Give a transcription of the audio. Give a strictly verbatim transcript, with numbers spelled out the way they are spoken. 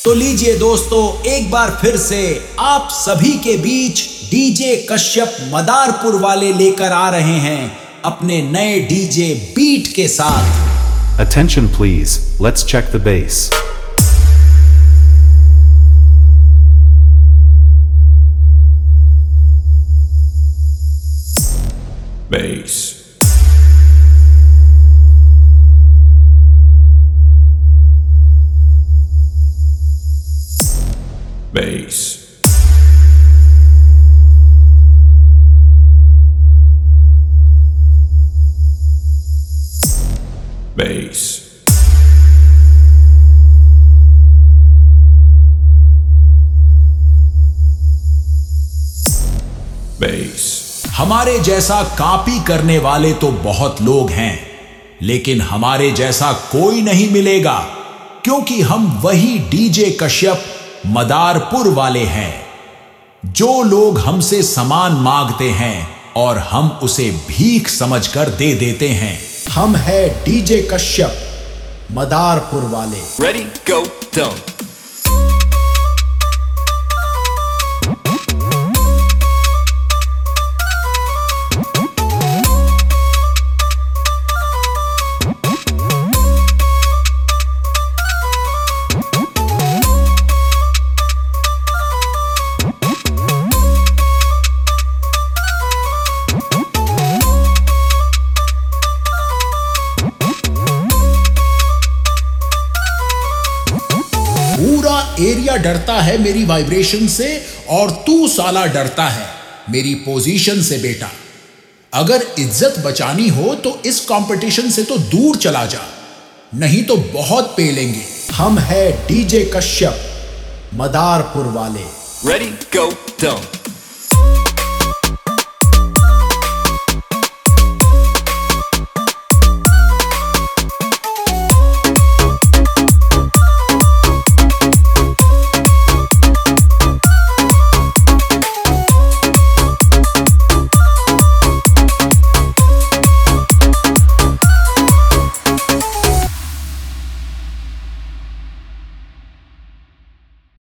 तो लीजिए दोस्तों, एक बार फिर से आप सभी के बीच डीजे कश्यप मदारपुर वाले लेकर आ रहे हैं अपने नए डीजे बीट के साथ। Attention please, let's check the bass. Bass. Bass. Bass. Bass. हमारे जैसा कॉपी करने वाले तो बहुत लोग हैं, लेकिन हमारे जैसा कोई नहीं मिलेगा, क्योंकि हम वही डीजे कश्यप मदारपुर वाले हैं। जो लोग हमसे सामान मांगते हैं और हम उसे भीख समझकर दे देते हैं, हम है डीजे कश्यप मदारपुर वाले। Ready, go, done. पूरा एरिया डरता है मेरी वाइब्रेशन से, और तू साला डरता है मेरी पोजीशन से बेटा। अगर इज्जत बचानी हो तो इस कंपटीशन से तो दूर चला जा, नहीं तो बहुत पेलेंगे। हम है डीजे कश्यप मदारपुर वाले। Ready, go, done.